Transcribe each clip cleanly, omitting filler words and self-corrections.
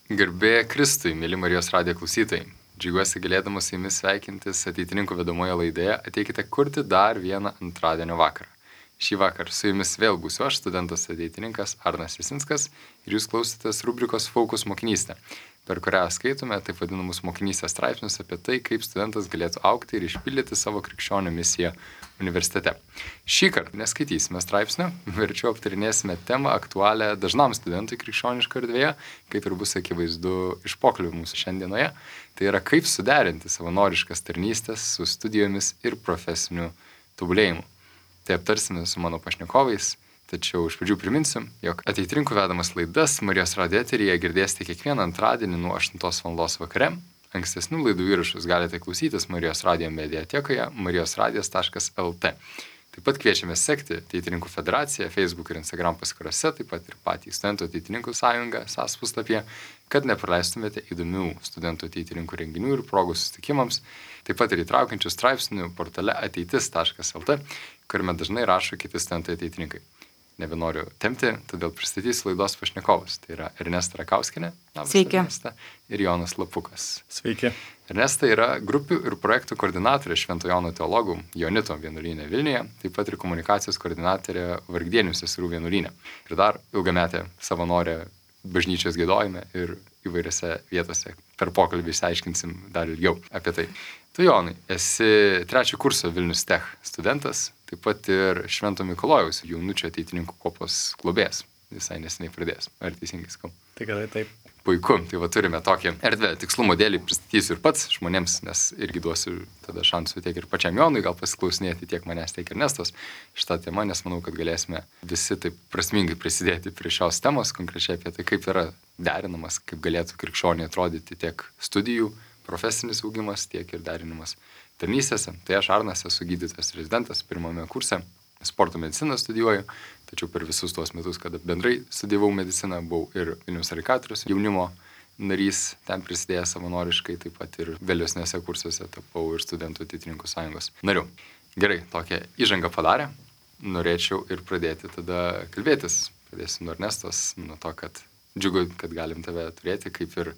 Garbė Kristui, mėly Marijos radijo klausytojai. Džiaugiuosi galėdamas su jumis sveikintis ateitininkų vedamoje laidoje. Ateikite kurti dar vieną antradienio vakarą. Šį vakarą su jumis vėl būsiu aš, studentas ateitininkas Arnas Jasinskas, ir jūs klausotės rubrikos Focus mokinystė, per kurią skaitome taip vadinamus mokinystės straipsnius apie tai, kaip studentas galėtų augti ir išpildyti savo krikščionio misiją universitete. Šį kartą neskaitysime straipsnio, verčiau aptarinėsime temą aktualią dažnam studentui krikščioniško erdvėje, kaip ir bus akivaizdu iš pokalbių mūsų šiandienoje. Tai yra, kaip suderinti savanoriškas tarnystės su studijomis ir profesiniu tobulėjimu. Tai aptarsime su mano pašnekovais, tačiau iš pradžių priminsiu, jog ateitininkų vedamas laidas Marijos radijo eteryje girdėsite kiekvieną antradienį nuo 8 val. Vakare. Ankstesnių laidų įrašus galite klausytis Marijos radijo mediatekoje marijosradijas.lt. Taip pat kviečiame sekti Ateitininkų federaciją Facebook ir Instagram paskyrose, taip pat ir patį Studentų ateitininkų sąjungą SAS puslapyje, kad nepraleistumėte įdomių studentų ateitininkų renginių ir progų susitikimams, taip pat ir įtraukiančių straipsnių portale ateitis.lt, kuriame dažnai rašo kiti studentai ateitininkai. Nebenoriu tempti, todėl pristatysiu laidos pašnekovus. Tai yra Ernesta Rakauskinė, Sveiki. Ernesta, ir Jonas Lapukas. Sveiki. Ernesta yra grupių ir projektų koordinatorė Švento Jono teologų Jonito vienuolyne Vilniuje, taip pat ir komunikacijos koordinatorė Vargdienių seserų vienuolyne. Ir dar ilgametė savanorė bažnyčios giedojime ir įvairiose vietose. Per pokalbį išsiaiškinsim dar ilgiau apie tai. Tu, Jonai, esi 3 kurso Vilnius Tech studentas, taip pat ir Švento Mikalojaus jaunučio ateitininkų kopos globėjas. Visai neseniai pradėjęs. Ar teisingai sakau? Tikrai taip. Puiku, tai va turime tokį erdvę. Tikslumo dėlį pristatysiu ir pats žmonėms, nes irgi duosiu tada šansų tiek ir pačiam Jonui gal pasiklausinėti tiek manęs, tiek ir Nestos šitą temą, nes manau, kad galėsime visi taip prasmingai prisidėti prie šios temos, konkrečiai apie tai, kaip yra derinamas, kaip galėtų krikščioniai atrodyti tiek studijų, profesinis augimas, tiek ir derinimas tarnystėse. Tai aš Arnas esu gydytojas rezidentas pirmame kurse, sporto mediciną studijuoju, tačiau per visus tuos metus, kada bendrai studijavau mediciną, buvau ir Vilniaus Arikatoriaus jaunimo narys, ten prisidėjęs savanoriškai, taip pat ir vėlesnėse kursuose tapau ir studentų ateitininkų sąjungos nariu. Gerai, tokią įžangą padarę, norėčiau ir pradėti tada kalbėtis. Pradėsiu nuo Ernestos, nuo to, kad džiugu, kad galim tave turėti, kaip ir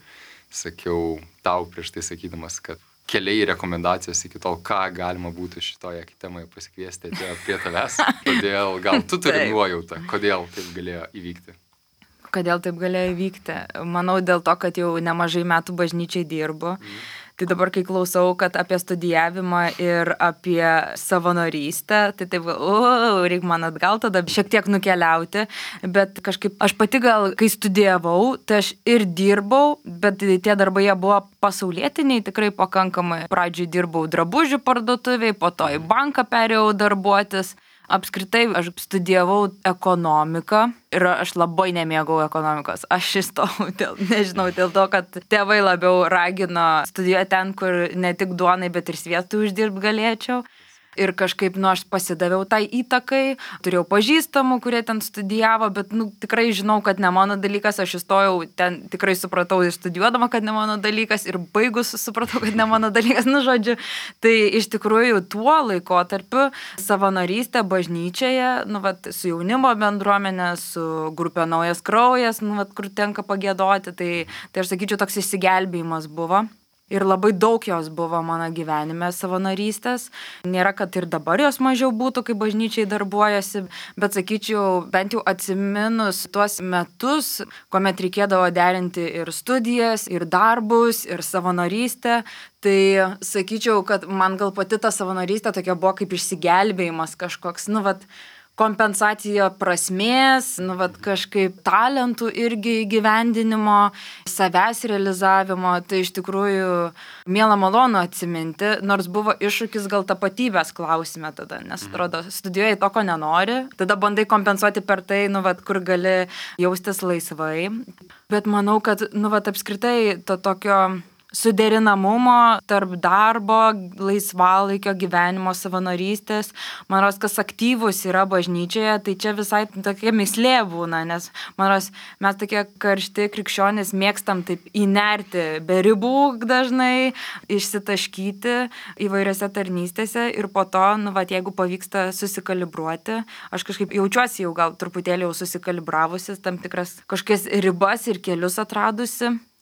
sakiau tau prieš tai sakydamas, kad keliai rekomendacijos iki tol, ką galima būtų šitoje temoje pasikviesti atėjo prie tavęs. Todėl gal tu turi nuojautą, kodėl taip galėjo įvykti? Kodėl taip galėjo įvykti? Manau, dėl to, kad jau nemažai metų bažnyčiai dirbu. Tai dabar, kai klausau, kad apie studijavimą ir apie savanorystę, tai taip, reikia man atgal tada šiek tiek nukeliauti, bet kažkaip aš pati gal, kai studijavau, tai aš ir dirbau, bet tie darbai jie buvo pasaulietiniai, tikrai pakankamai. Pradžioj dirbau drabužių parduotuviai, po to į banką perėjau darbuotis. Apskritai, aš studijavau ekonomiką ir aš labai nemėgau ekonomikos. Aš įstojau dėl to, kad tėvai labiau ragino studijuoti ten, kur ne tik duonai, bet ir sviestų uždirbti galėčiau. Ir kažkaip, aš pasidaviau tai įtakai, turėjau pažįstamų, kurie ten studijavo, bet, tikrai žinau, kad ne mano dalykas, aš įstojau ten, tikrai supratau ir studijuodama, kad ne mano dalykas, ir baigus supratau, kad ne mano dalykas, žodžiu. Tai iš tikrųjų tuo laikotarpiu savanorystė bažnyčioje, su jaunimo bendruomenė, su grupė Naujas kraujas, kur tenka pagiedoti, tai aš sakyčiau, toks išsigelbėjimas buvo. Ir labai daug jos buvo mano gyvenime savanorystės. Nėra, kad ir dabar jos mažiau būtų, kai bažnyčiai darbuojasi, bet sakyčiau, bent jau atsiminus tuos metus, kuomet reikėdavo derinti ir studijas, ir darbus, ir savanorystę, tai sakyčiau, kad man gal pati ta savanorystė tokia buvo kaip išsigelbėjimas kažkoks, kompensacija prasmės, kažkaip talentų irgi įgyvendinimo, savęs realizavimo, tai iš tikrųjų miela malonu atsiminti, nors buvo iššūkis gal tapatybės klausime tada, nes atrodo, studijuoji to, ko nenori, tada bandai kompensuoti per tai, kur gali jaustis laisvai, bet manau, kad, apskritai to tokio suderinamumo tarp darbo, laisvalaikio gyvenimo, savanorystės. Man rodos, kas aktyvus yra bažnyčioje, tai čia visai tokia mislė būna, nes man rodos, mes tokie karšti krikščionys mėgstam taip įnerti be ribų dažnai, išsitaškyti įvairiose tarnystėse ir po to, jeigu pavyksta susikalibruoti, aš kažkaip jaučiuosi jau gal truputėlį jau susikalibravusi, tam tikras kažkokias ribas ir kelius atradusi.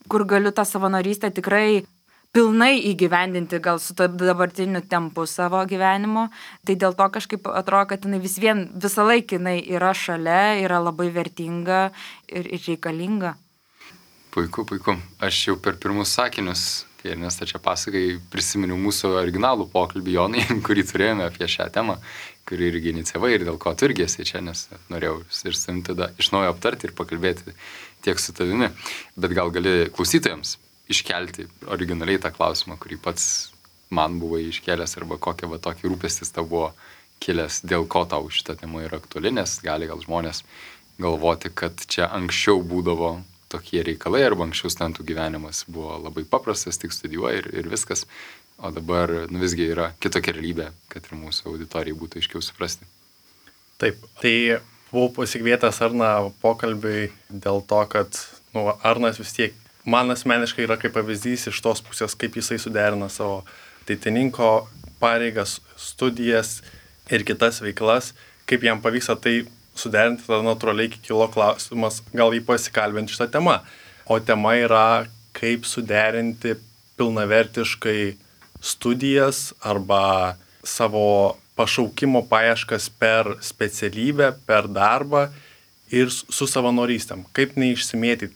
kur galiu tą savanorystę tikrai pilnai įgyvendinti gal su dabartiniu tempu savo gyvenimo. Tai dėl to kažkaip atrodo, kad jinai visą laiką jinai yra šalia, yra labai vertinga ir reikalinga. Puiku. Aš jau per pirmus sakinius, kai Ernesta čia pasakai, prisiminiau mūsų originalų pokalbį, Jonai, kurį turėjome apie šią temą, kurį irgi inicijavai ir dėl ko tu irgi esi čia, nes norėjau ir su tavimi tada iš naujo aptarti ir pakalbėti tiek su tavimi. Bet gal gali klausytojams iškelti originaliai tą klausimą, kurį pats man buvo iškelęs, arba kokia tokį rūpestis tau buvo kilęs, dėl ko tau šitą temą yra aktuali, nes gali gal žmonės galvoti, kad čia anksčiau būdavo tokie reikalai, arba anksčiau studentų gyvenimas buvo labai paprastas, tik studijuoji ir viskas, o dabar visgi yra kitokia realybė, kad ir mūsų auditorijai būtų aiškiau suprasti. Taip, tai buvau pasikvietęs Arną pokalbiui dėl to, kad Arnas vis tiek man asmeniškai yra kaip pavyzdys iš tos pusės, kaip jisai suderina savo ateitininko pareigas, studijas ir kitas veiklas, kaip jam pavyksta tai suderinti, tada natūraliai kilo klausimas, gal jį pasikalbinti šitą temą. O tema yra, kaip suderinti pilnavertiškai studijas arba savo pašaukimo paieškas per specialybę, per darbą ir su savanorystėm. Kaip neišsimėtyti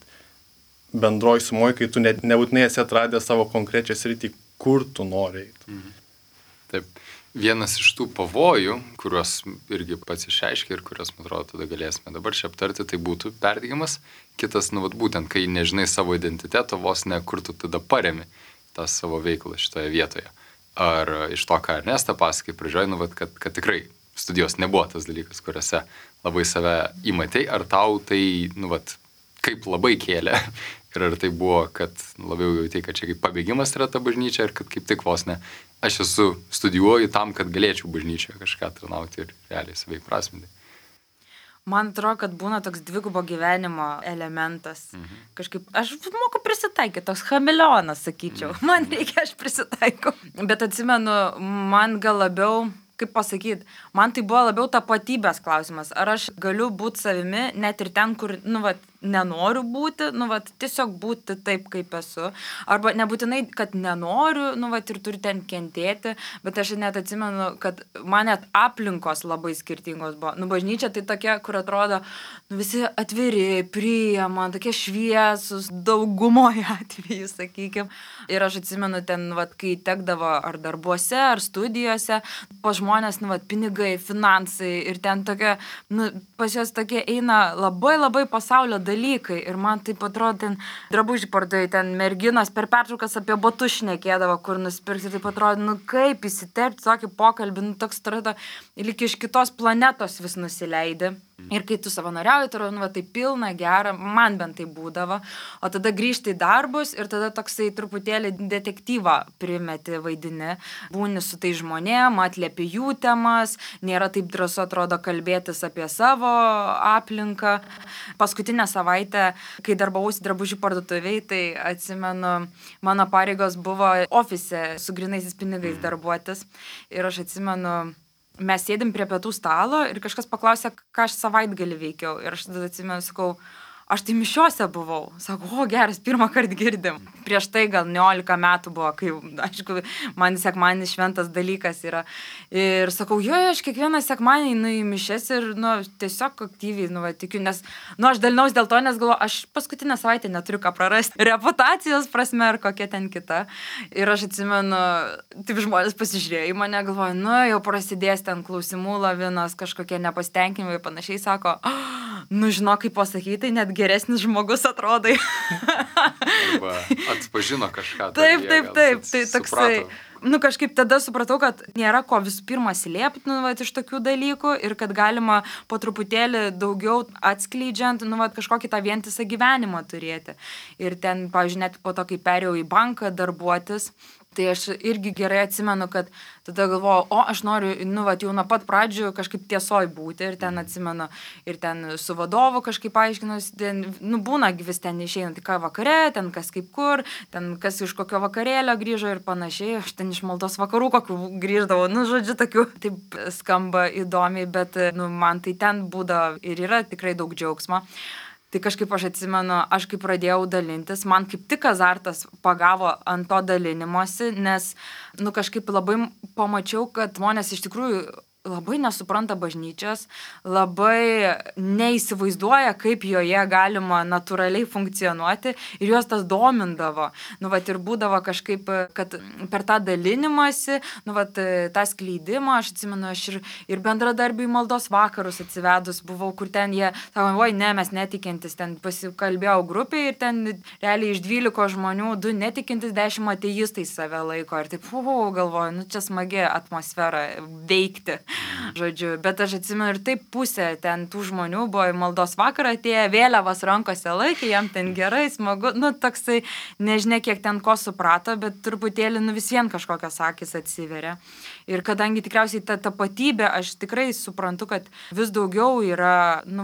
bendroj sumoj, kai tu nebūtinai esi atradęs savo konkrečią sritį, kur tu nori eiti. Taip. Vienas iš tų pavojų, kuriuos irgi pats išreiškia ir kuriuos, man atrodo, tada galėsime dabar čia aptarti, tai būtų perdegimas. Kitas, būtent, kai nežinai savo identiteto, vos ne kur tu tada paremi tą savo veiklą šitoje vietoje. Ar iš to, ką Ernesta pasakai pradžioj, kad tikrai studijos nebuvo tas dalykas, kuriuose labai save įmatei, ar tau tai, kaip labai kėlė. Ir ar tai buvo, kad labiau jautai, kad čia kaip pabėgimas yra ta bažnyčia, ir kad kaip tik vos ne, aš studijuoju tam, kad galėčiau bažnyčioje kažką tarnauti ir realiai savai prasminti. Man atrodo, kad būna toks dvigubo gyvenimo elementas. Kažkaip, aš moku prisitaikyti, toks chameleonas, sakyčiau. Man reikia, aš prisitaikau. Bet atsimenu, man gal labiau, kaip pasakyti, man tai buvo labiau tapatybės klausimas. Ar aš galiu būti savimi, net ir ten, kur, nenoriu būti, tiesiog būti taip, kaip esu. Arba nebūtinai, kad nenoriu, ir turiu ten kentėti, bet aš net atsimenu, kad man net aplinkos labai skirtingos buvo. Bažnyčia tai tokia, kur atrodo, visi atviri, priima, tokie šviesus, daugumoje atveju, sakykime. Ir aš atsimenu ten, kai tekdavo ar darbuose, ar studijose, pas žmonės, pinigai, finansai ir ten tokia, pas juos tokie eina labai labai pasaulio dalykai ir man taip atrodo, ten drabužių pardavėjai, ten merginos per pertraukas apie batus šnekėdavo, kur nusipirkti, taip atrodo, kaip įsiterpti tokį pokalbį, toks atrodo, lyg iš kitos planetos vis nusileidi. Ir kai tu savanoriauji, tai pilna, gera, man bent tai būdavo, o tada grįžti į darbus ir tada toksai truputėlį detektyvą primeti vaidini, būni su tai žmonėm, atliepi jų temas, nėra taip drąsu atrodo kalbėtis apie savo aplinką. Paskutinę savaitę, kai darbavausi drabužių parduotuviai, tai atsimenu, mano pareigos buvo ofise su grynaisiais pinigais darbuotis ir aš atsimenu, mes sėdim prie pietų stalo ir kažkas paklausė, ką aš savaitgalį veikiau. Ir aš tada atsimenu, sakau, aš tai mišiose buvau. Sako, geras, pirmą kartą girdim. Prieš tai gal 19 metų buvo, kai, aišku, man sekmadienis šventas dalykas yra. Ir sakau, aš kiekvieną sekmadienį einu į mišias ir, tiesiog aktyviai, tikiu, nes, aš dalinaus dėl to, nes galvoju, aš paskutinę savaitę neturiu ką prarasti. Reputacijos prasme ar kokia ten kita. Ir aš atsimenu, taip žmonės pasižiūrėjo į mane, galvoju, jau prasidės ten klausimų lavinas, kažkokie nepasitenkinimai ir panašiai, sako, žinok, kaip pasakyti, tai net geresnis žmogus atrodai. Arba atpažino kažką. Taip, tai toksai. Kažkaip tada supratau, kad nėra ko visų pirma slėpti, iš tokių dalykų ir kad galima po truputėlį daugiau atskleidžiant, kažkokį tą vientisą gyvenimą turėti. Ir ten, pavyzdžiui, net po to, kai perėjau į banką darbuotis, tai aš irgi gerai atsimenu, kad tada galvojau, aš noriu, jau nuo pat pradžių kažkaip tiesoj būti ir ten atsimenu, ir ten su vadovu kažkaip aiškinus, būna vis ten išeina, tai ką vakare, ten kas kaip kur, ten kas iš kokio vakarėlio grįžo ir panašiai, aš ten iš maldos vakarų kokių grįždavau, žodžiu, tokių, taip skamba įdomiai, bet, man tai ten būdavo ir yra tikrai daug džiaugsmo. Tai kažkaip aš atsimenu, aš kai pradėjau dalintis, man kaip tik azartas pagavo ant to dalinimosi, nes, kažkaip labai pamačiau, kad žmonės iš tikrųjų labai nesupranta bažnyčios, labai neįsivaizduoja, kaip joje galima natūraliai funkcionuoti ir juos tas domindavo. Ir būdavo kažkaip, kad per tą dalinimąsi, tą skleidimą, aš atsimenu, aš ir bendradarbiai maldos vakarus atsivedus buvau, kur ten jie, sako, oi, ne, mes netikintis, ten pasikalbėjau grupiai ir ten realiai iš 12 žmonių 2 netikintis, 10 ateistai save laiko. Ir taip, galvoju, čia smagi atmosfera veikti. Žodžiu, bet aš atsimenu ir taip pusė ten tų žmonių buvo į maldos vakarą atėję, vėliavas rankose laikė, jam ten gerai, smagu, toksai, nežinia, kiek ten ko suprato, bet truputėlį, vis vien kažkokios akis atsiveria. Ir kadangi tikriausiai ta tapatybė, aš tikrai suprantu, kad vis daugiau yra,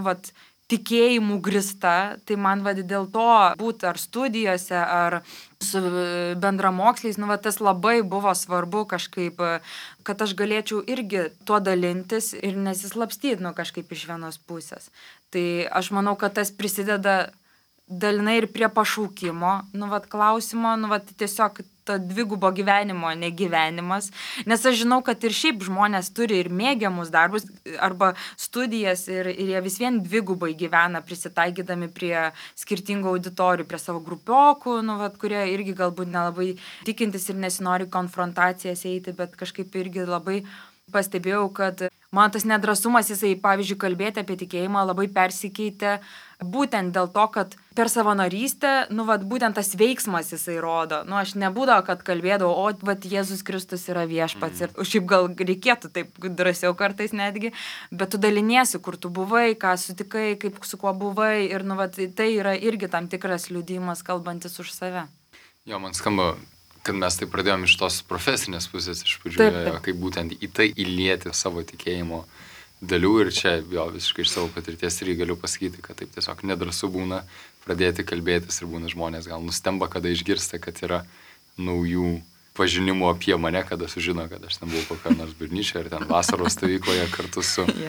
tikėjimų grįsta, tai man dėl to būti ar studijose, ar su bendramoksliais, tas labai buvo svarbu kažkaip, kad aš galėčiau irgi tuo dalintis ir nesislapstyti, kažkaip iš vienos pusės. Tai aš manau, kad tas prisideda dalinai ir prie pašaukimo, klausimo, tiesiog to dvigubo gyvenimo negyvenimas, nes aš žinau, kad ir šiaip žmonės turi ir mėgiamus darbus arba studijas ir jie vis vien dvigubai gyvena, prisitaikydami prie skirtingų auditorijų, prie savo grupiokų, kurie irgi galbūt nelabai tikintis ir nesinori konfrontacijas eiti, bet kažkaip irgi labai pastebėjau, kad man tas nedrasumas, jisai, pavyzdžiui, kalbėti apie tikėjimą labai persikeitė būtent dėl to, kad per savanorystę, būtent tas veiksmas jisai rodo. Aš nebūdavo, kad kalbėdavau, Jėzus Kristus yra viešpats. Ir šiaip gal reikėtų taip drąsiau kartais netgi, bet tu daliniesi, kur tu buvai, ką sutikai, kaip su kuo buvai. Ir tai yra irgi tam tikras liudijimas, kalbantis už save. Jo, man skamba, kad mes tai pradėjome iš tos profesinės pusės iš pradžių, kaip būtent į tai įlieti savo tikėjimo dalių ir čia visiškai iš savo patirties irgi galiu pasakyti, kad taip tiesiog nedrąsu būna pradėti kalbėtis ir būna žmonės gal nustemba, kada išgirsta, kad yra naujų pažinimų apie mane, kada sužino, kad aš ten buvau kokią nors bažnyčią ir ten vasaros stovykloje kartu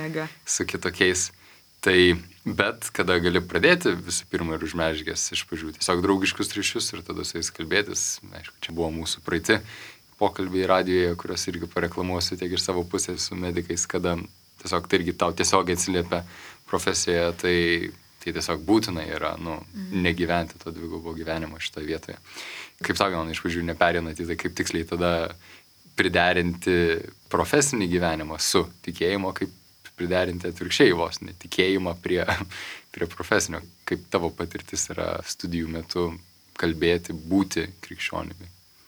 su kitokiais. Tai, bet kada gali pradėti visų pirma ir užmezgęs iš pradžių tiesiog draugiškus ryšius ir tada su jais kalbėtis, aišku, čia buvo mūsų praeiti pokalbiai radijoje, kurios irgi pareklamuosiu tiek iš savo pusės su medikais, kada tiesiog tai irgi tau tiesiog atsiliepia profesijoje, tai tiesiog būtina yra, negyventi to dvigubo gyvenimo šitoje vietoje. Kaip tau gal iš pradžių neperinat į tai, kaip tiksliai tada priderinti profesinį gyvenimą su tikėjimo, kaip priderinti atvirkščiai vos netikėjimą prie profesinio, kaip tavo patirtis yra studijų metu kalbėti, būti krikščionimi.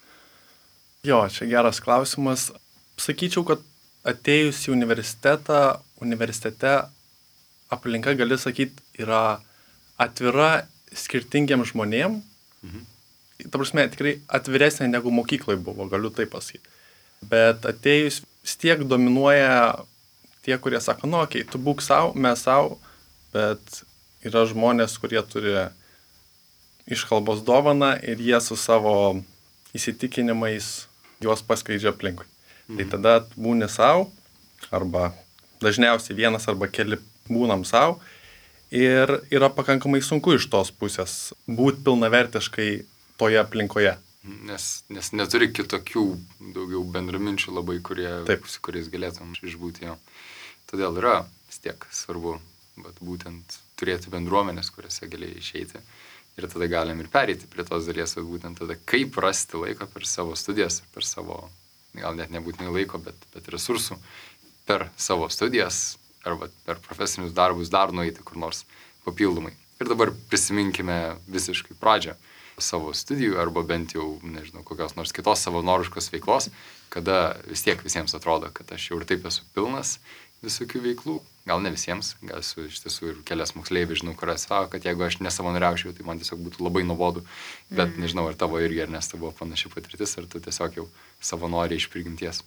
Jo, čia geras klausimas. Sakyčiau, kad atėjus į universitete aplinka, gali sakyti, yra atvira skirtingiem žmonėm. Ta prasme, tikrai atviresnė negu mokykloje buvo, galiu tai pasakyti. Bet atėjus vis tiek dominuoja tie, kurie sako, okei, tu būk savo, mes savo, bet yra žmonės, kurie turi iškalbos dovaną ir jie su savo įsitikinimais juos paskleidžia aplinkui. Tai tada būni savo, arba dažniausiai vienas arba keli būnam savo ir yra pakankamai sunku iš tos pusės būti pilnavertiškai toje aplinkoje. Nes neturi kitokių daugiau bendraminčių labai, su kuriais galėtum išbūti jo. Todėl yra vis tiek svarbu būtent turėti bendruomenės, kuriuose gali išeiti. Ir tada galim ir pereiti prie tos dalies, būtent tada kaip rasti laiko per savo studijas, per savo, gal net nebūtinai laiko, bet resursų, per savo studijas arba per profesinius darbus dar nueiti kur nors papildomai. Ir dabar prisiminkime visiškai pradžią savo studijų arba bent jau, nežinau, kokios nors kitos savanoriškos veiklos, kada vis tiek visiems atrodo, kad aš jau ir taip esu pilnas visokių veiklų. Gal ne visiems, gal esu iš tiesų ir kelias moksleiviai, žinau, kurias savo, kad jeigu aš nesavanoriaučiau, tai man tiesiog būtų labai nuobodu. Bet nežinau, ar tavo irgi, ar nes tai buvo panaši patirtis, ar tu tiesiog jau savanoriai iš prigimties.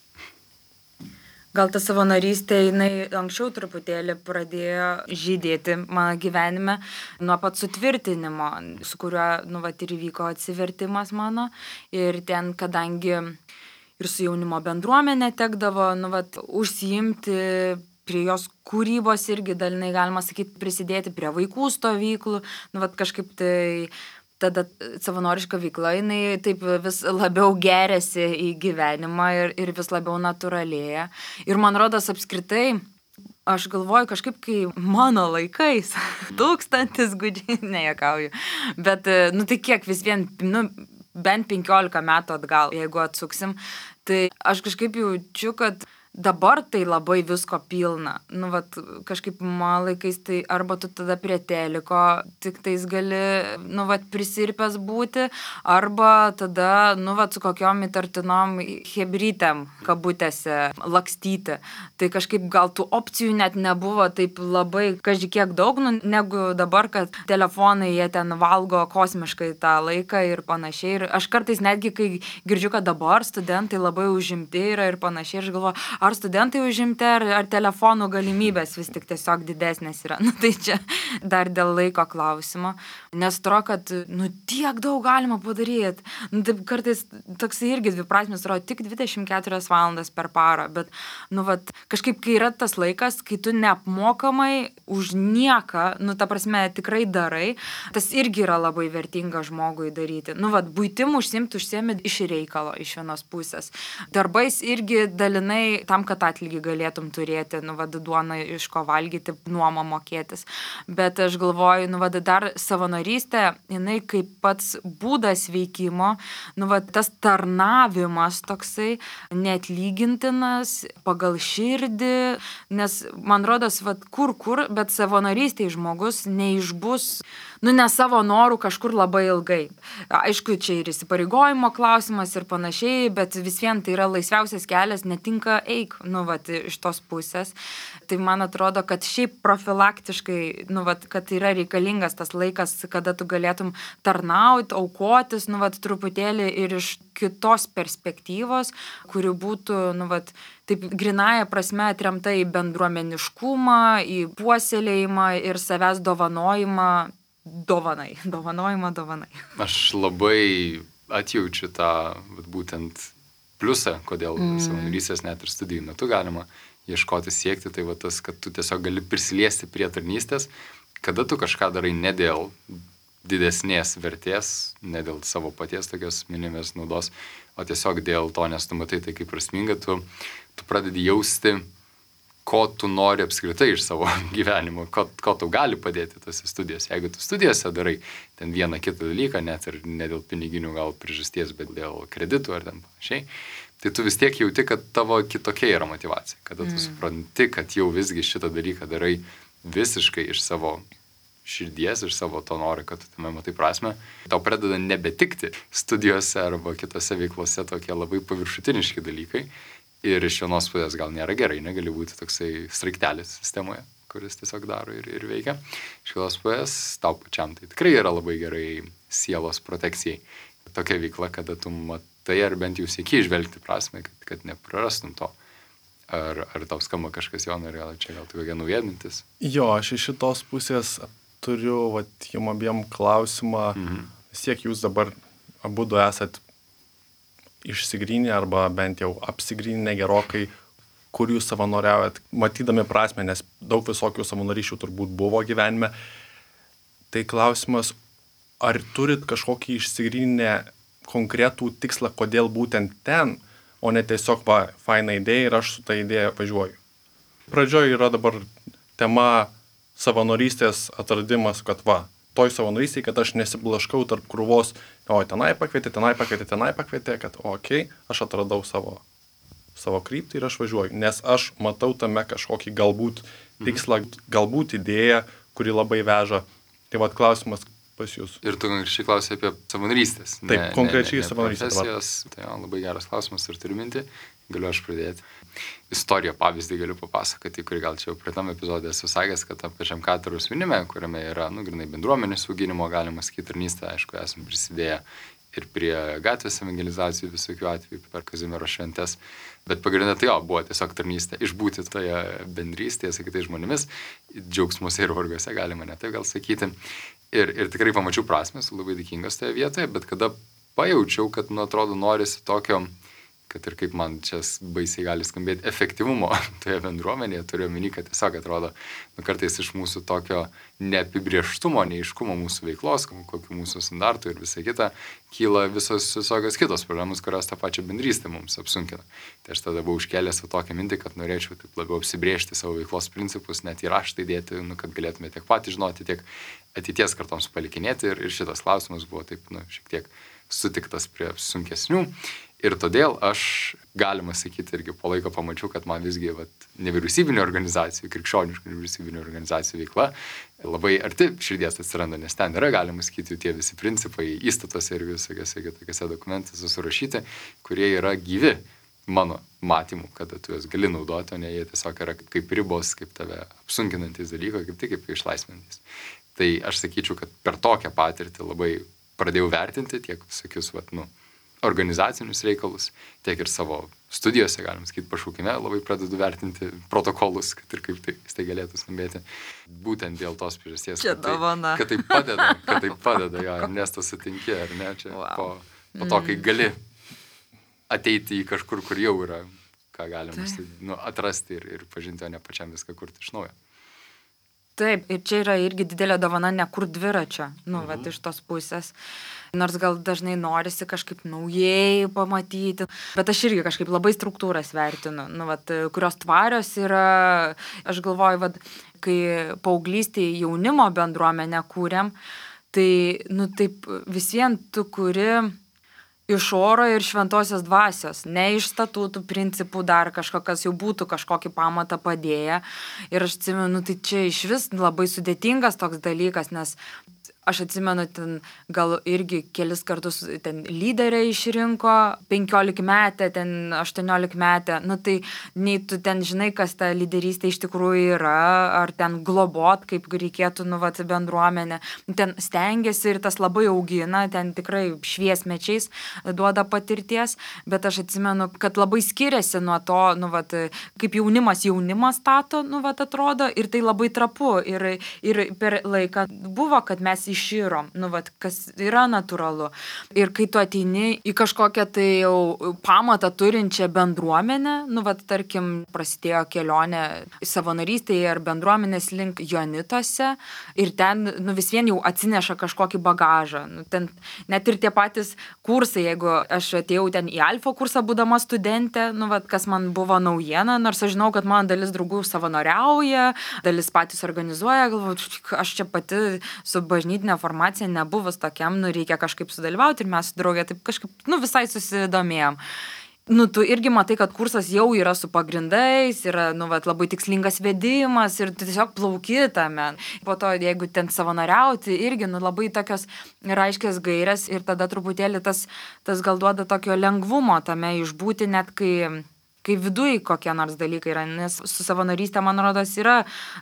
Gal ta savanorystė, jinai anksčiau truputėlį pradėjo žydėti mano gyvenime nuo pat sutvirtinimo, su kuriuo, ir įvyko atsivertimas mano. Ir ten, kadangi ir su jaunimo bendruomenė tekdavo, užsiimti prie jos kūrybos irgi dalinai, galima sakyti, prisidėti prie vaikų stovyklų, nu, vat kažkaip tai tada savanoriška veikla, jinai taip vis labiau geriasi į gyvenimą ir vis labiau natūralėja. Ir man rodos apskritai, aš galvoju kažkaip, kai mano laikais, 1000 gudžiai, nejuokauju, bet, nu tai kiek vis vien, nu, bent 15 metų atgal, jeigu atsuksim, tai aš kažkaip jaučiu, kad dabar tai labai visko pilna. Nu, vat, kažkaip mano laikais tai arba tu tada prie teliko tik tais gali, nu, vat, prisirpęs būti, arba tada, nu, vat, su kokiom įtartinom hebrytėm kabutėse lakstyti. Tai kažkaip gal tų opcijų net nebuvo taip labai kažkiek daug, nu, negu dabar, kad telefonai jie ten valgo kosmiškai tą laiką ir panašiai. Ir aš kartais netgi, kai girdžiu, kad dabar studentai labai užimti yra ir panašiai, aš galvoju, ar studentai užimti, ar telefonų galimybės vis tik tiesiog didesnės yra. Nu, tai čia dar dėl laiko klausimo. Nes atrodo, kad, nu, tiek daug galima padaryti. Nu, taip kartais toksai irgi dviprasmis, atrodo, tik 24 valandas per parą. Bet, nu, vat, kažkaip, kai yra tas laikas, kai tu neapmokamai už nieką, nu, ta prasme, tikrai darai, tas irgi yra labai vertinga žmogui daryti. Nu, vat, buitim užsiemi iš reikalo, iš vienos pusės. Darbais irgi dalinai tam, kad atlygį galėtum turėti, nu, vad, duoną iš ko valgyti, nuomą mokėtis. Bet aš galvoju, nu, vad, dar savanorystė, jinai kaip pats būdas veikimo, nu, vad, tas tarnavimas toksai neatlygintinas, pagal širdį, nes man rodos, vad, kur, bet savanorystėje žmogus neišbus, nu, ne savo norų kažkur labai ilgai. Aišku, čia ir įsipareigojimo klausimas ir panašiai, bet vis vien tai yra laisviausias kelias, netinka eik, nu, vat, iš tos pusės. Tai man atrodo, kad šiaip profilaktiškai, nu, vat, kad yra reikalingas tas laikas, kada tu galėtum tarnauti, aukotis, nu, vat, truputėlį ir iš kitos perspektyvos, kuri būtų, nu, vat, taip grinaja prasme atremta į bendruomeniškumą, į puoselėjimą ir savęs dovanojimą. Dovanojimą. Aš labai atjaučiu tą būtent pliusą, kodėl savanorystės net ir studijų metu galima ieškoti, siekti, tai va tas, kad tu tiesiog gali prisiliesti prie tarnystės, kada tu kažką darai ne dėl didesnės vertės, ne dėl savo paties tokios minimės naudos, o tiesiog dėl to, nes tu matai tai kaip prasminga, tu pradedi jausti, ko tu nori apskritai iš savo gyvenimo, ko tau gali padėti tose studijose. Jeigu tu studijose darai ten vieną kitą dalyką, net ir ne dėl piniginių gal priežasties, bet dėl kreditų ar ten panašiai, tai tu vis tiek jauti, kad tavo kitokia yra motyvacija, kada tu supranti, kad jau visgi šitą dalyką darai visiškai iš savo širdies, iš savo to nori, kad tu tame matai prasme, tau pradeda nebetikti studijose arba kitose veiklose tokie labai paviršutiniški dalykai. Ir iš vienos pusės gal nėra gerai, negali būti toksai sraigtelis sistemoje, kuris tiesiog daro ir veikia. Iš kitos pusės tau pačiam tai tikrai yra labai gerai sielos protekcijai. Tokia veikla, kada tu matai ar bent jau sieki išvelgti prasme, kad neprarastum to. Ar tau skamba kažkas jo, ar čia gal tu kokia nauja mintis? Jo, aš iš šitos pusės turiu jum abiem klausimą. Vis tiek jūs dabar abudu esat išsigrynę arba bent jau apsigrynę gerokai, kur jūs savanoriaujat, matydami prasme, nes daug visokių savanorysčių turbūt buvo gyvenime. Tai klausimas, ar turit kažkokį išsigrynę konkretų tikslą, kodėl būtent ten, o ne tiesiog, faina idėja ir aš su tą idėją važiuoju. Pradžioje yra dabar tema savanorystės atradimas, kad toj savanorystėje, kad aš nesiblaškau tarp krūvos, tenai pakvietė, kad okei, aš atradau savo kryptį ir aš važiuoju, nes aš matau tame kažkokį galbūt tikslą, galbūt idėją, kuri labai veža. Tai klausimas pas jūs. Ir tu konkrečiai klausai apie savanorystės. Taip, konkrečiai savanorystės. Tai labai geras klausimas ir turiu mintį, galiu aš pradėti. Istoriją pavyzdį galiu papasakoti, kurį gal čia jau praeitam epizodė esu sakęs, kad pačiam katedros minime, kuriame yra, grinai bendruomenės auginimo, galima sakyti, tarnystė, aišku, esame prisidėję ir prie gatvės evangelizacijų visokių atvejų per Kazimiero šventes, bet pagrindinė tai buvo tiesiog tarnystė, išbūti toje bendrystėje su kitais žmonėmis, džiaugsmuose ir varguose, galima net tai gal sakyti. Ir tikrai pamačiau prasmę, esu labai dėkingas toje vietoje, bet kada pajaučiau, kad, atrodo, norisi tokio kad ir kaip man čia baisiai gali skambėti efektyvumo toje bendruomenėje, turiu omeny, kad tiesiog atrodo, kartais iš mūsų tokio neapibrieštumo, neiškumo mūsų veiklos, kokių mūsų standartų ir visai kita, kyla visokios kitos problemos, kurios tą pačią bendrystę mums apsunkina. Tai aš tada buvau užkėlęs tokią mintį, kad norėčiau taip labiau apsibriežti savo veiklos principus, net į raštą įdėti, kad galėtume tiek patys žinoti, tiek ateities kartoms palikinėti ir šitas klausimas buvo taip, šiek tiek sutiktas prie sunkesnių. Ir todėl aš, galima sakyti, irgi po laiko pamačiau, kad man visgi nevyriausybinio organizacijų, krikščioniškų nevyriausybinio organizacijų veikla labai arti širdies atsiranda, nes ten yra, galima sakyti, tie visi principai įstatuose ir visokiose kitokiose dokumentuose surašyti, kurie yra gyvi mano matymu, kada tu juos gali naudoti, o ne jie tiesiog yra kaip ribos, kaip tave apsunkinantis dalykai, kaip tik kaip išlaisvinantis. Tai aš sakyčiau, kad per tokią patirtį labai pradėjau vertinti tiek visokius, organizacinius reikalus, tiek ir savo studijose, galim sakyti, pašaukime, labai pradedu vertinti protokolus, kad ir kaip tai galėtų skambėti. Būtent dėl tos priežasties, kad tai padeda, jo, nes tu sutinki, ar ne, čia po to, kai gali ateiti į kažkur, kur jau yra, ką galima atrasti ir pažinti, o ne pačiam viską kurti iš naujo. Taip, ir čia yra irgi didelė dovana nekur dviračio, iš tos pusės. Nors gal dažnai norisi kažkaip naujai pamatyti, bet aš irgi kažkaip labai struktūras vertinu, kurios tvarios yra, aš galvoju, kai paauglystėje jaunimo bendruomenę kūrėm, tai, taip vis vien tu kuri iš oro ir šventosios dvasios, ne iš statutų, principų dar kažkokias jau būtų kažkokį pamatą padėję. Ir aš atsimenu, tai čia iš vis labai sudėtingas toks dalykas, nes aš atsimenu, ten gal irgi kelis kartus ten lyderę išrinko, 15 metę, ten 18 metę, tai nei tu ten žinai, kas ta lyderystė iš tikrųjų yra, ar ten globot, kaip reikėtų, bendruomenė. Ten stengiasi ir tas labai augina, ten tikrai šviesmečiais duoda patirties, bet aš atsimenu, kad labai skiriasi nuo to, kaip jaunimą stato, atrodo, ir tai labai trapu. Ir per laiką buvo, kad mes iširom, kas yra natūralu. Ir kai tu ateini į kažkokią tai jau pamatą turinčią bendruomenę, tarkim, prasidėjo kelionė savanorystėje ar bendruomenės link Jonitose ir ten, vis vien jau atsineša kažkokį bagažą. Ten net ir tie patys kursai, jeigu aš atėjau ten į alfa kursą būdama studentė, kas man buvo naujiena, nors aš žinau, kad mano dalis draugų savanoriauja, dalis patys organizuoja, galvoju, aš čia pati su bažnytinė formacija nebuvus tokiam, reikia kažkaip sudalyvauti ir mes su draugė taip kažkaip, visai susidomėjom. Tu irgi matai, kad kursas jau yra su pagrindais, yra, labai tikslingas vedimas ir tu tiesiog plauki tame. Po to, jeigu ten savanoriauti, irgi, labai tokios raiškės gairės ir tada truputėlį tas gal duoda tokio lengvumo tame išbūti, net kai viduj kokie nors dalykai yra, nes su savanorystė, man rodos, yra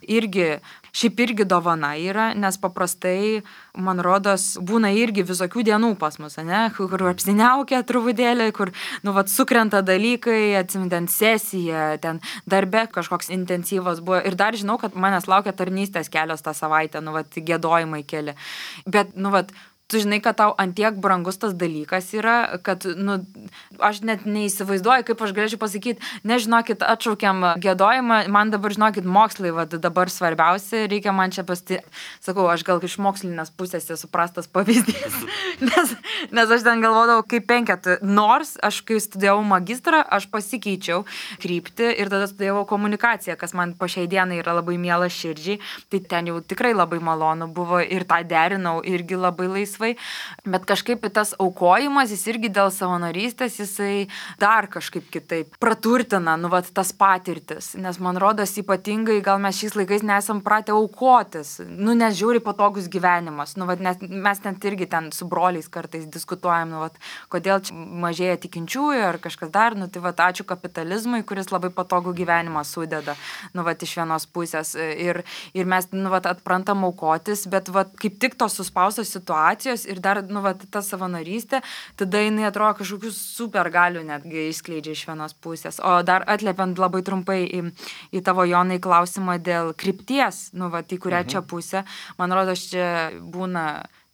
šiaip irgi dovana yra, nes paprastai, man rodos, būna irgi visokių dienų pas mus, ne, kur apsiniaukia truputėlį, kur, sukrenta dalykai, atsimint, ten sesija, ten darbe kažkoks intensyvas buvo. Ir dar žinau, kad manęs laukia tarnystės kelios tą savaitę, giedojimai keli. Bet, tu žinai, kad tau antiek brangus tas dalykas yra, kad, aš net neįsivaizduoju, kaip aš galėčiau pasakyti, nežinokit, atšaukiam giedojimą, man dabar, žinokit, mokslai, dabar svarbiausia, reikia man čia sakau, aš gal iš mokslinės pusės esu prastas pavyzdys, nes aš ten galvodavau kaip penketų, nors aš, kai studijavau magistrą, aš pasikeičiau kryptį ir tada studijavau komunikaciją, kas man po šiai dienai yra labai miela širdžiai, tai ten jau tikrai labai malonu buvo ir tą derinau irgi labai laisvai. Bet kažkaip tas aukojimas, jis irgi dėl savanorystės, jisai dar kažkaip kitaip praturtina, tas patirtis. Nes man rodos ypatingai, gal mes šiais laikais nesam pratę aukotis, nes žiūri patogus gyvenimas. Nes mes ten irgi ten su broliais kartais diskutuojam, kodėl mažėja tikinčiųjų ar kažkas dar, tai ačiū kapitalizmui, kuris labai patogų gyvenimą sudeda, iš vienos pusės. Ir mes, atprantam aukotis, bet kaip tik tos suspaustos situacijos ir dar, ta savanorystė, tada jinai atrodo kažkokius super galių netgi išskleidžia iš vienos pusės. O dar atliepiant labai trumpai į tavo, Jonai, klausimą dėl krypties, į kurią čia pusę, man rodos, čia būna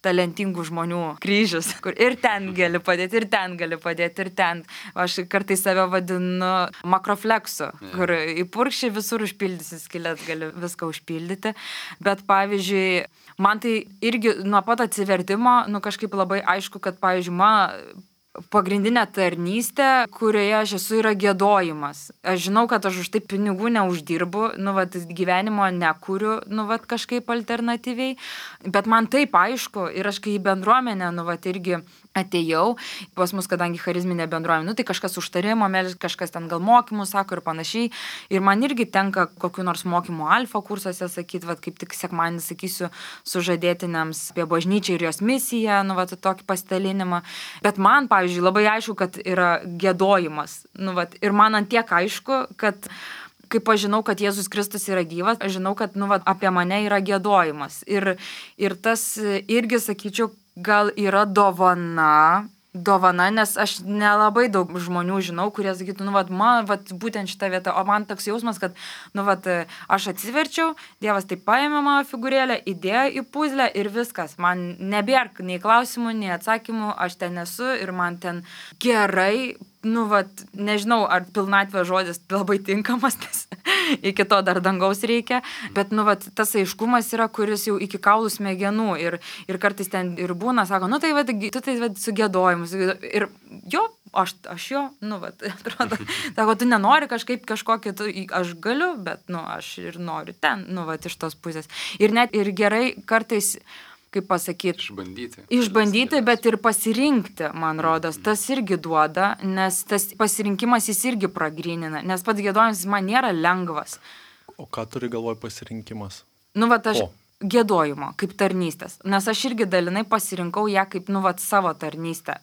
talentingų žmonių kryžius, kur ir ten gali padėti, ir ten gali padėti, ir ten. Aš kartais save vadinu makrofleksu, kur įpurkščiai visur užpildysi skylės, gali viską užpildyti. Bet pavyzdžiui, man tai irgi nuo pat atsivertimo, kažkaip labai aišku, kad pavyzdžiui, pagrindinė tarnystė, kurioje aš esu, yra giedojimas. Aš žinau, kad aš už tai pinigų neuždirbu, gyvenimo nekuriu, kažkaip alternatyviai, bet man taip aišku ir aš kai į bendruomenę, irgi atėjau, pas mus, kadangi charizminė bendruomenė, tai kažkas užtarimo, kažkas ten gal mokymų sako ir panašiai, ir man irgi tenka kokiu nors mokymų alfa kursuose sakyti, kaip tik sekmadienį sakysiu sužadėtiniams apie bažnyčią ir jos misiją, tokį pasidalinimą, bet man, pavyzdžiui, labai aišku, kad yra giedojimas, ir man ant tiek aišku, kad kaip aš žinau, kad Jėzus Kristus yra gyvas, aš žinau, kad apie mane yra giedojimas. Ir tas irgi, sakyčiau, gal yra dovana, nes aš nelabai daug žmonių žinau, kurie sakytų, man būtent šitą vietą, o man toks jausmas, kad, aš atsiverčiau, Dievas taip paėmė mano figūrėlę, įdėjo į puzlę ir viskas. Man nebėra nei klausimų, nei atsakymų, aš ten esu ir man ten gerai. Nežinau, ar pilnatvė žodis labai tinkamas, nes iki to dar dangaus reikia, bet, tas aiškumas yra, kuris jau iki kaulų smegenų ir kartais ten ir būna, sako, tu tai su giedojimu, ir jo, aš jo, atrodo, sako, tu nenori kažkokį, aš galiu, bet, aš ir noriu ten, iš tos pusės. Ir net ir gerai kartais, kaip pasakyti, išbandyti, bet ir pasirinkti, man rodos, tas irgi duoda, nes tas pasirinkimas jis irgi pragrynina, nes pats giedojimas man nėra lengvas. O ką turi galvoj pasirinkimas? Aš giedojimo, kaip tarnystės, nes aš irgi dalinai pasirinkau ją kaip, savo tarnystę.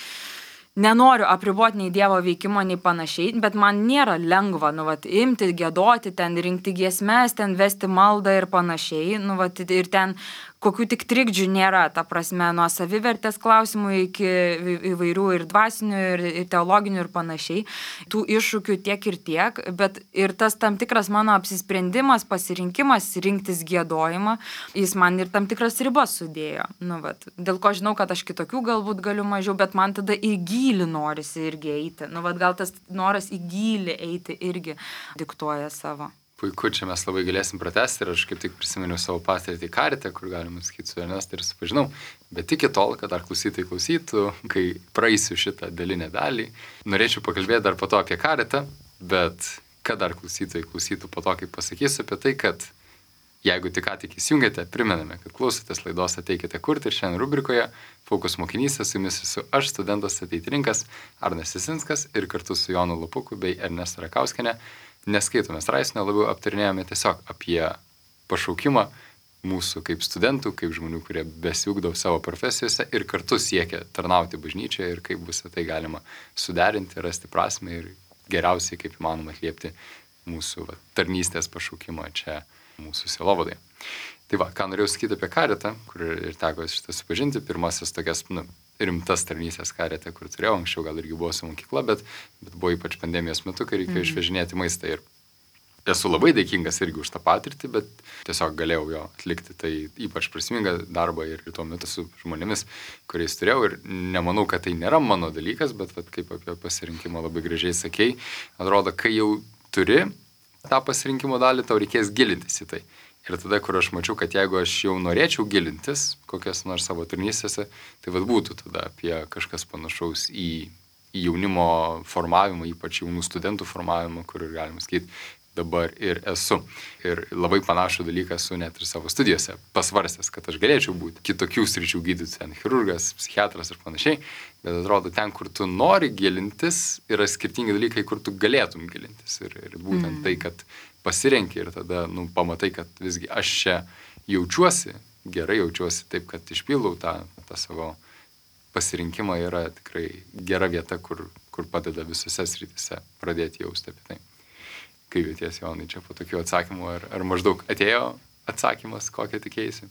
Nenoriu apriboti nei Dievo veikimo, nei panašiai, bet man nėra lengva, imti, giedoti, ten rinkti giesmes, ten vesti maldą ir panašiai, ir ten kokių tik trikdžių nėra, ta prasme, nuo savivertės klausimų iki įvairių ir dvasinių, ir teologinių ir panašiai. Tų iššūkių tiek ir tiek, bet ir tas tam tikras mano apsisprendimas, pasirinkimas rinktis giedojimą, jis man ir tam tikras ribas sudėjo. Dėl ko žinau, kad aš kitokių galbūt galiu mažiau, bet man tada į gylį norisi irgi eiti. Gal tas noras į gylį eiti irgi diktuoja savo. Puiku, čia mes labai galėsim pratęsti ir aš kaip tik prisiminiau savo patirtį Karite, kur galima sakyti su Ernestu ir supažinau, bet iki tol, kad dar klausytojai klausytų, kai praeisiu šitą dalinę dalį, norėčiau pakalbėti dar po to apie Karitą, bet kad dar klausytojai klausytų po to, kai pasakysiu apie tai, kad jeigu tik ką tik įsijungėte, primename, kad klausotės laidos Ateikite kurti ir šiandien rubrikoje Fokus mokinys, su jumis esu aš, studentas ateitininkas Arnas Sisinskas ir kartu su Jonu Lapuku bei Ernestu Rakauskiene neskaitome straipsnio, labiau aptarinėjome tiesiog apie pašaukimą mūsų kaip studentų, kaip žmonių, kurie besiugdo savo profesijose ir kartu siekia tarnauti bažnyčioje ir kaip visą tai galima suderinti, rasti prasmę ir geriausiai kaip įmanoma atliepti mūsų tarnystės pašaukimą čia mūsų sielovadoje. Tai ką norėjau sakyti apie Karitą, kur ir teko šitą supažinti, pirmasis tokias rimtas tarnystės Karite, kur turėjau, anksčiau gal irgi buvo su mokykla, bet buvo ypač pandemijos metu, kai reikėjo išvežinėti maistą ir esu labai dėkingas irgi už tą patirtį, bet tiesiog galėjau jo atlikti tai ypač prasmingą darbą ir tuo metu su žmonėmis, kuriais turėjau ir nemanau, kad tai nėra mano dalykas, bet kaip apie pasirinkimą labai gražiai sakei, atrodo, kai jau turi tą pasirinkimo dalį, tau reikės gilintis į tai. Ir tada, kur aš mačiau, kad jeigu aš jau norėčiau gilintis kokias nors savo tarnystėse, tai būtų tada apie kažkas panašaus į jaunimo formavimą, ypač jaunų studentų formavimą, kur ir galima sakyti, dabar ir esu. Ir labai panašų dalyką esu net ir savo studijose pasvarstęs, kad aš galėčiau būti kitokių sričių gydytojas, chirurgas, psichiatras ir panašiai, bet atrodo, ten, kur tu nori gilintis, yra skirtingi dalykai, kur tu galėtum gilintis. Ir būtent tai, kad pasirenki ir tada pamatai, kad visgi aš čia jaučiuosi, gerai jaučiuosi taip, kad išpildau tą savo pasirinkimą, yra tikrai gera vieta, kur padeda visose srityse pradėti jausti apie tai. Kaip jauties, Jonai, čia po tokių atsakymų, ar maždaug atėjo atsakymas, kokią tikėjaisi?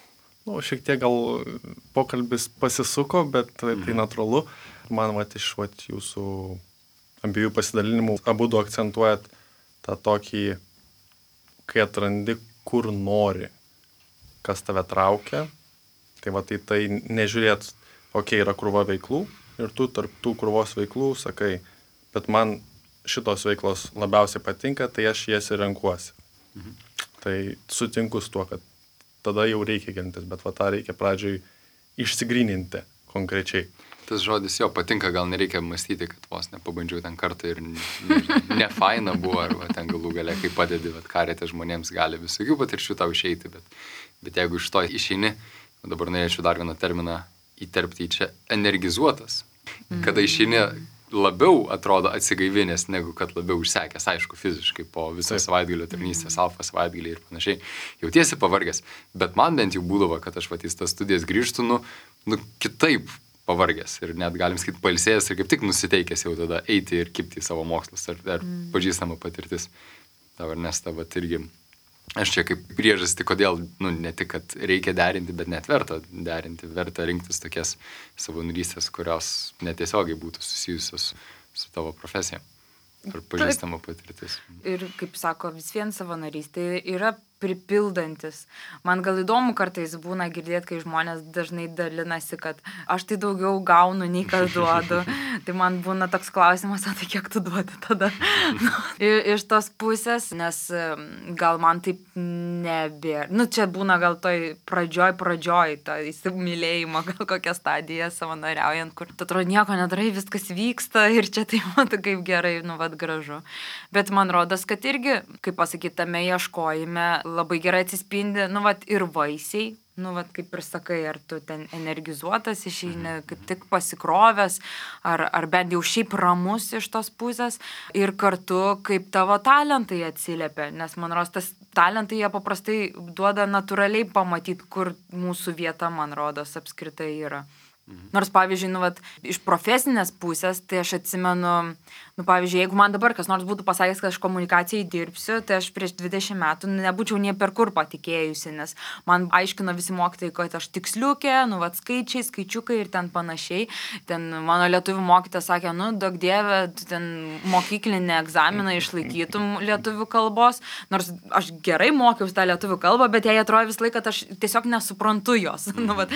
Šiek tiek gal pokalbis pasisuko, bet tai natūralu. Man iš jūsų abiejų pasidalinimų abudu akcentuojat tą tokį, kai atrandi, kur nori, kas tave traukia Tai va, tai nežiūrėt, yra krūva veiklų ir tu tarp tų krūvos veiklų sakai, bet man šitos veiklos labiausiai patinka, tai aš jas ir renkuosi. Tai sutinku su tuo, kad tada jau reikia gilintis, bet va tą reikia pradžioj išsigryninti konkrečiai. Tas žodis jo patinka, gal nereikia mąstyti, kad vos nepabandžiau ten kartą ir ne faina buvo, arba ten galų gale, kai padedi, bet karėte žmonėms gali visokių patirčių tau išeiti, bet jeigu iš to išeini, dabar norėčiau dar vieną terminą įterpti į čia, energizuotas, kada išeini labiau atrodo atsigaivinęs, negu kad labiau išsekęs, aišku, fiziškai po viso savaitgalio tarnystės, alfa savaitgalį ir panašiai, jautiesi pavargęs, bet man bent jau būdavo, kad aš į tas studijas grįžtų, kitaip pavargęs ir net galim sakyti pailsėjęs ir kaip tik nusiteikęs jau tada eiti ir kibti į savo mokslus ar pažįstama patirtis. Tavo Ernesta, vat irgi, aš čia kaip priežastį, kodėl, ne tik, kad reikia derinti, bet net verta derinti, verta rinktis tokias savanorystės, kurios netiesiogiai būtų susijusios su tavo profesija ar pažįstama patirtis. Ir kaip sako, vis vien savanorystė yra pripildantis. Man gal įdomu kartais būna girdėti, kai žmonės dažnai dalinasi, kad aš tai daugiau gaunu, nei kad duodu. Tai man būna toks klausimas, o tai kiek tu duodi tada? Iš tos pusės, nes gal man taip nebėra. Čia būna gal toj pradžioj, to įsimylėjimo, gal kokia stadija savanoriaujant, kur tu atrodo nieko nedarai, viskas vyksta ir čia tai matai kaip gerai, gražu. Bet man rodos, kad irgi, kaip pasakyti, tame ieškojime labai gerai atsispindi, ir vaisiai, kaip ir sakai, ar tu ten energizuotas išeini, kaip tik pasikrovęs, ar bent jau šiaip ramus iš tos pusės, ir kartu kaip tavo talentai atsiliepia, nes man rodos, tas talentai jie paprastai duoda natūraliai pamatyti, kur mūsų vieta, man rodos, apskritai yra. Nors, pavyzdžiui, iš profesinės pusės, tai aš atsimenu, pavyzdžiui, jeigu man dabar kas nors būtų pasakęs, kad aš komunikacijai dirbsiu, tai aš prieš 20 metų nebūčiau nie per kur patikėjusi, nes man aiškino visi mokytojai, kad aš tiksliukė, skaičiai, skaičiukai ir ten panašiai. Ten mano lietuvių mokytojas sakė, daug dieve, ten mokyklinį egzaminą išlaikytum lietuvių kalbos, nors aš gerai mokiausi tą lietuvių kalbą, bet jai atrodo vis laik, kad aš tiesiog nesuprantu jos.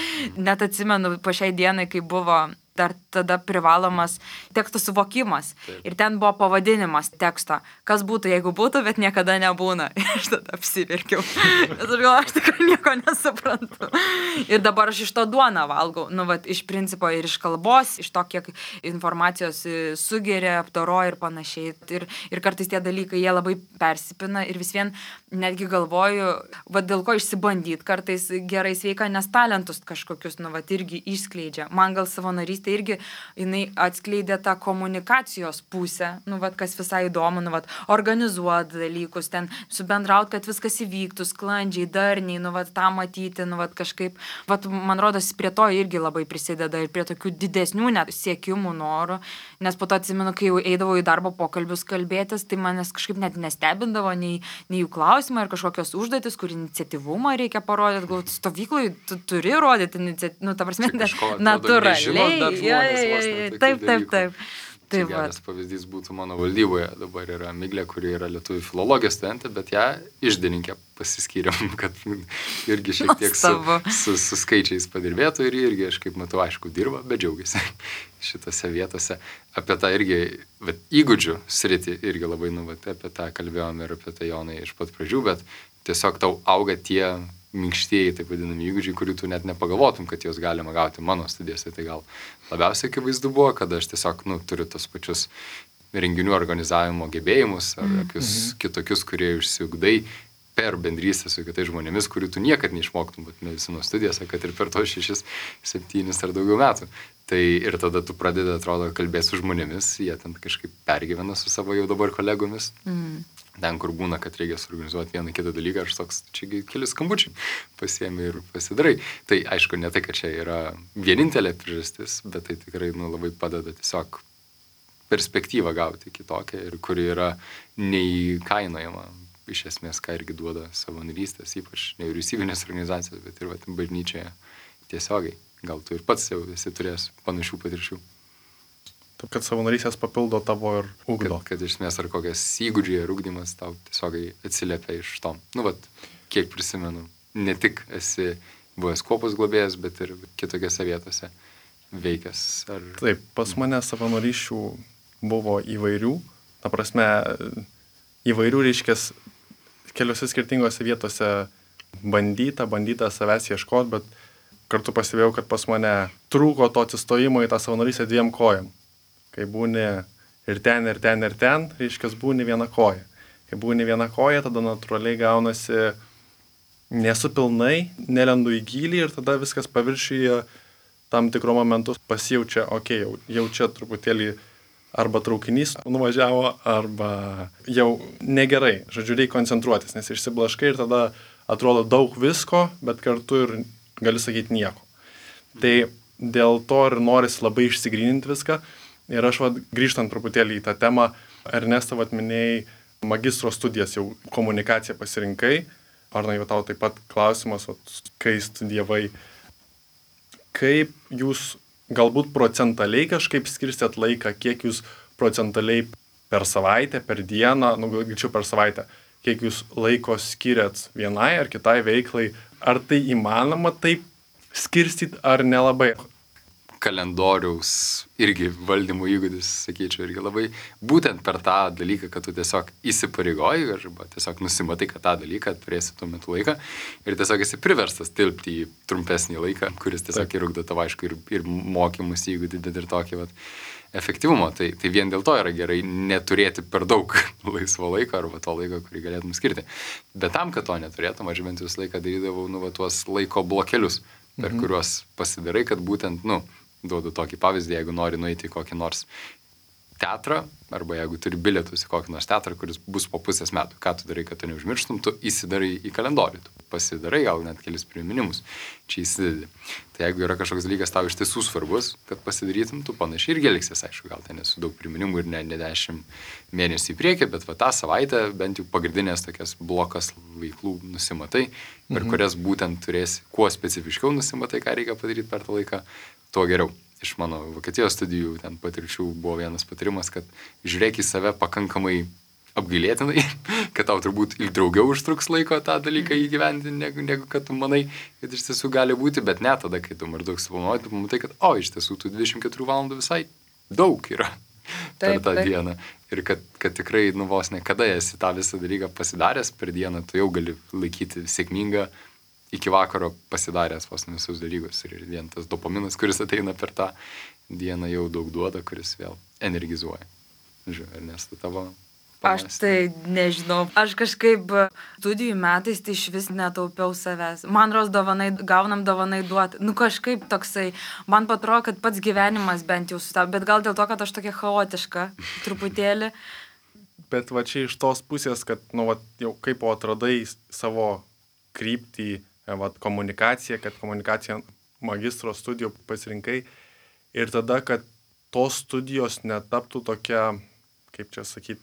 Net atsimenu po šiai dienai, kai buvo dar tada privalomas teksto suvokimas. Taip. Ir ten buvo pavadinimas teksto. Kas būtų, jeigu būtų, bet niekada nebūna. Ir aš tada apsiverkiau. Nes aš galvoju, aš tikrai nieko nesuprantu. Ir dabar aš iš to duoną valgau. Iš principo ir iš kalbos, iš to, kiek informacijos sugeria, apdoroja ir panašiai. Ir kartais tie dalykai, jie labai persipina ir vis vien netgi galvoju, dėl ko išsibandyti kartais gerai sveika, nes talentus kažkokius, irgi išskleidžia. Man gal savanorystė irgi jinai atskleidė tą komunikacijos pusę, kas visai įdomu, organizuoti dalykus, ten subendrauti, kad viskas įvyktų sklandžiai, darniai, tą matyti, kažkaip, man rodos, prie to irgi labai prisideda ir prie tokių didesnių net siekimų norų, nes po to atsimenu, kai jau eidavau į darbo pokalbius kalbėtis, tai manęs kažkaip net nestebindavo nei jų klausimai ar kažkokios užduotis, kur iniciatyvumą reikia parodyti, gal stovyklai tu turi rodyti iniciatyvumą, ta prasme, natūraliai. Taip. Čia geras pavyzdys būtų mano valdyboje. Dabar yra Miglė, kuri yra lietuvių filologijos studentė, bet ją iždininkė pasiskyrėm, kad irgi šiek tiek su skaičiais padirbėtų ir irgi, aš kaip matau, aišku, dirba, bet džiaugiasi šitose vietose. Apie tą irgi įgūdžių sritį irgi labai, apie tą kalbėjom ir apie tą Jonai iš pat pradžių, bet tiesiog tau auga tie minkštieji, taip vadinami įgūdžiai, kurių tu net nepagalvotum, kad juos galima gauti mano studijose. Tai gal labiausiai akivaizdu buvo, kad aš tiesiog turiu tos pačius renginių organizavimo gebėjimus ar kitokius, kurie išsiugdai per bendrystę su kitais žmonėmis, kurių tu niekad neišmoktum, bet medicinos studijose, kad ir per to 6, 7 ar daugiau metų. Tai ir tada tu pradedi, atrodo, kalbėti su žmonėmis, jie ten kažkaip pergyvena su savo jau dabar kolegomis. Ten, kur būna, kad reikia suorganizuoti vieną kitą dalyką, aš toks, čia keli skambučiai pasiemi ir pasidarai. Tai aišku, ne tai, kad čia yra vienintelė priežastis, bet tai tikrai labai padeda tiesiog perspektyvą gauti kitokią ir kuri yra neįkainojama. Iš esmės, ką irgi duoda savanorystės, ypač nevyriausybinės organizacijos, bet ir bažnyčioje tiesiogiai. Gal tu ir pats jau esi turėjęs panašių patirčių. Kad savanorystės papildo tavo ir ugdo. Kad iš esmės ar kokias įgūdžiai ir ugdymas tau tiesiogiai atsiliepia iš to. Kiek prisimenu, ne tik esi buvęs kuopos globėjas, bet ir kitokiose vietose veikęs. Taip, pas mane savanorysčių buvo įvairių, ta prasme, įvairių reiškės keliose skirtingose vietose bandyta savęs ieškoti, bet kartu pastebėjau, kad pas mane trūko to atsistojimo į tą savanorystę 2 kojom. Kai būni ir ten, reiškės būni viena koja. Kai būni viena koja, tada natūraliai gaunasi nesu pilnai, nelendu į gylį ir tada viskas paviršiuje tam tikro momentu pasijaučia, jau čia truputėlį arba traukinys nuvažiavo, arba jau negerai. Žodžiu, reikia koncentruotis, nes išsiblaškai ir tada atrodo daug visko, bet kartu ir gali sakyti nieko. Tai dėl to ir norisi labai išsigryninti viską. Ir aš grįžtant truputėlį į tą temą, Ernesta minėjai magistro studijas, jau komunikaciją pasirinkai. Arna, jau tau taip pat klausimas, kai studijavai, kaip jūs galbūt procentaliai kažkaip skirstėt laiką, kiek jūs procentaliai per savaitę, per dieną, greičiau per savaitę, kiek jūs laiko skiriat vienai ar kitai veiklai, ar tai įmanoma taip skirstyti ar nelabai? Kalendoriaus irgi valdymo įgūdis, sakyčiau, irgi labai būtent per tą dalyką, kad tu tiesiog įsipareigoji arba tiesiog nusimatai, kad tą dalyką turėsi tuo metu laiką ir tiesiog esi priverstas tilpti į trumpesnį laiką, kuris tiesiog ir ugdo tavo, aišku, ir mokymus įgūdį, bet ir tokį efektyvumo. Tai vien dėl to yra gerai neturėti per daug laisvo laiko arba to laiko, kurį galėtum skirti. Bet tam, kad to neturėtum, aš bent visą laiką darydavau tuos laiko blokelius, per kuriuos pasidarai, kad būtent, duodu tokį pavyzdį, jeigu nori nueiti į kokį nors teatrą, arba jeigu turi bilietus į kokį nors teatrą, kuris bus po pusės metų, ką tu darai, kad tu neužmirštum, tu įsidarai į kalendorių, tu pasidarai gal net kelis priminimus, čia įsidedi. Tai jeigu yra kažkoks dalykas tau iš tiesų svarbus, kad pasidarytum, tu panašiai irgi elgsies, aišku, gal ten nesu daug priminimų ir ne 10 mėnesių į priekį, bet tą savaitę bent jau pagrindinės tokias blokas veiklų nusimatai, per kurias būtent turėsi, kuo specifiškiau nusimatai, ką reikia padaryti per tą laiką, tuo geriau. Iš mano Vokietijos studijų ten patirčių buvo vienas patarimas, kad žiūrėk į save pakankamai apgailėtinai, kad tau turbūt ilgiau užtruks laiko tą dalyką įgyvendinti, negu kad tu manai, kad iš tiesų gali būti, bet ne tada, kai tu maždaug suplanuoji, tu pamatai, kad iš tiesų tų 24 valandų visai daug yra per tą dieną. Ir kad tikrai, vos ne kada esi tą visą dalyką pasidaręs per dieną, tu jau gali laikyti sėkmingą iki vakaro pasidaręs vos visus dalykus. Ir vien tas dopaminas, kuris ateina per tą dieną, jau daug duoda, kuris vėl energizuoja. Žiūrėjau, Ernesta, tavo Aš tai nežinau. Aš kažkaip studijų metais tai iš vis netaupiau savęs. Man ros gaunam dovanai duoti. Kažkaip toksai. Man patrodo, kad pats gyvenimas bent jau sutapo. Bet gal dėl to, kad aš tokia chaotiška truputėlį. Bet va čia iš tos pusės, kad jau kaip atradai savo kryptį, komunikaciją, kad komunikaciją magistro studijų pasirinkai ir tada, kad tos studijos netaptų tokia, kaip čia sakyti,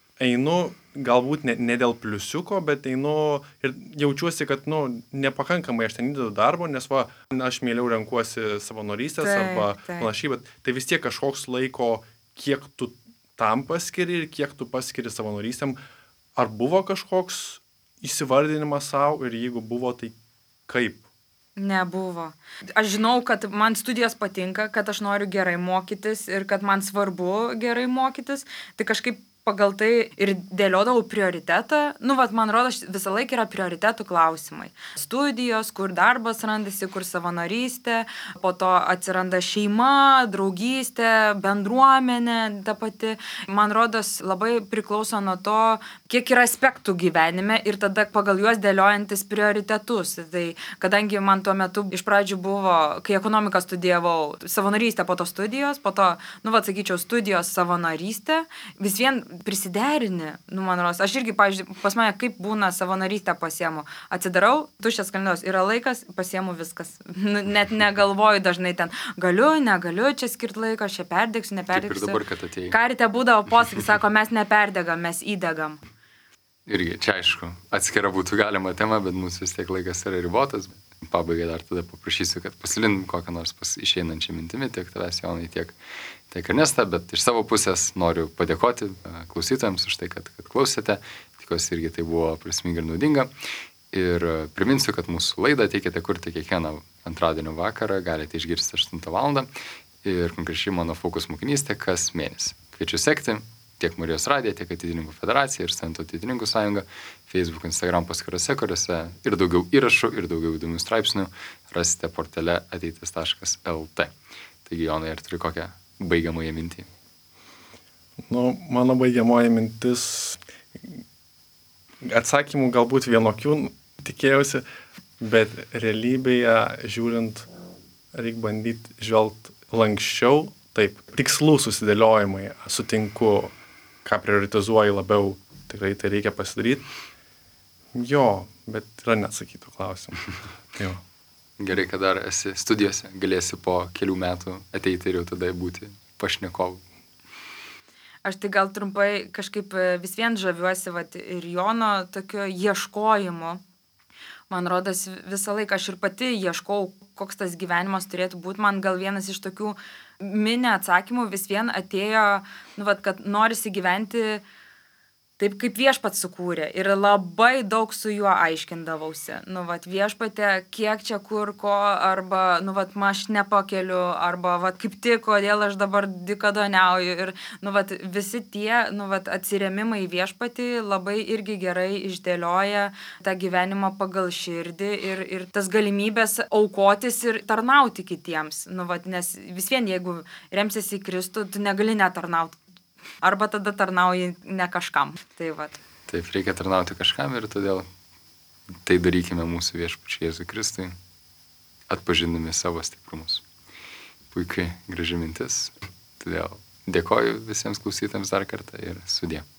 einu galbūt ne dėl pliusiuko, bet einu ir jaučiuosi, kad nepakankamai aš ten įdedu darbo, nes aš mieliau renkuosi savanorystės arba panašiai, bet tai vis tiek kažkoks laiko, kiek tu tam paskiri ir kiek tu paskiri savanorystėm. Ar buvo kažkoks įsivardinimas savo ir jeigu buvo, tai kaip? Nebuvo. Aš žinau, kad man studijos patinka, kad aš noriu gerai mokytis ir kad man svarbu gerai mokytis, tai kažkaip pagal tai ir dėliodavau prioritetą. Man rodo, visą laiką yra prioritetų klausimai. Studijos, kur darbas randasi, kur savanorystė, po to atsiranda šeima, draugystė, bendruomenė, ta pati. Man rodos, labai priklauso nuo to, kiek yra aspektų gyvenime ir tada pagal juos dėliojantis prioritetus. Tai kadangi man tuo metu iš pradžių buvo, kai ekonomiką studijavau, savanorystė, po to studijos, po to, sakyčiau, studijos savanorystė, vis vien prisiderini, man rodos. Aš irgi, pavyzdžiui, pas mane kaip būna savanorystę pasiemu. Atsidarau, tuščias kalendorius, yra laikas, pasiemu viskas. Net negalvoju dažnai ten, galiu, negaliu čia skirti laiko, aš čia perdegsiu, neperdegsiu. Kaip ir dabar, kad atėjai. Karite būdavo posakis, sako, mes neperdegam, mes įdegam. Irgi, čia aišku, atskira būtų galima tema, bet mūsų vis tiek laikas yra ribotas. Pabaigai dar tada paprašysiu, kad pasidalintum kokią nors išeinančią mintimį, tiek tavęs, Jonai, tiek Ernesta, bet iš savo pusės noriu padėkoti klausytojams už tai, kad klausėte. Tikiuosi irgi tai buvo prasminga ir naudinga. Ir priminsiu, kad mūsų laidą teikite kurti kiekvieną antradienio vakarą, galite išgirsti 8 val. Ir konkrečiai mano fokus mokinystė kas mėnesį. Kviečiu sekti tiek Marijos radiją, tiek Ateitininkų federaciją ir Studentų ateitininkų sąjungą, Facebook, Instagram paskyrose, kuriuose ir daugiau įrašų, ir daugiau įdomių straipsnių rasite portale ateitis.lt. Taigi, Jonai, ar turi kokią baigiamąją mintį? Mano baigiamoji mintis, atsakymų galbūt vienokių tikėjausi, bet realybėje žiūrint, reikia bandyti žvelgti lankščiau. Taip, tikslų susidėliojimai, sutinku, ką prioritizuoji labiau, tikrai tai reikia pasidaryti. Jo, bet yra neatsakytų klausimų. Jo. Gerai, kad dar esi studijose, galėsi po kelių metų ateiti ir jau tada būti pašnekovu. Aš tai gal trumpai kažkaip vis vien žaviuosi ir Jono tokio ieškojimu. Man rodos, visą laiką aš ir pati ieškau, koks tas gyvenimas turėtų būti. Man gal vienas iš tokių mini atsakymų vis vien atėjo, kad norisi gyventi taip, kaip Viešpats sukūrė. Ir labai daug su juo aiškindavausi. Viešpatė, kiek čia kur ko, arba, aš nepakeliu, arba, kaip tik, kodėl aš dabar dykadoniauju. Ir, visi tie, atsirėmimai į Viešpatį labai irgi gerai išdėlioja tą gyvenimą pagal širdį ir tas galimybės aukotis ir tarnauti kitiems. Nes vis vien, jeigu remsiesi į Kristų, tu negali netarnauti. Arba tada tarnauji ne kažkam. Taip, reikia tarnauti kažkam ir todėl tai darykime mūsų Viešpačiui Jėzui Kristui, atpažindami savo stiprumus. Puikiai, graži mintis. Todėl dėkoju visiems klausytams dar kartą ir sudie.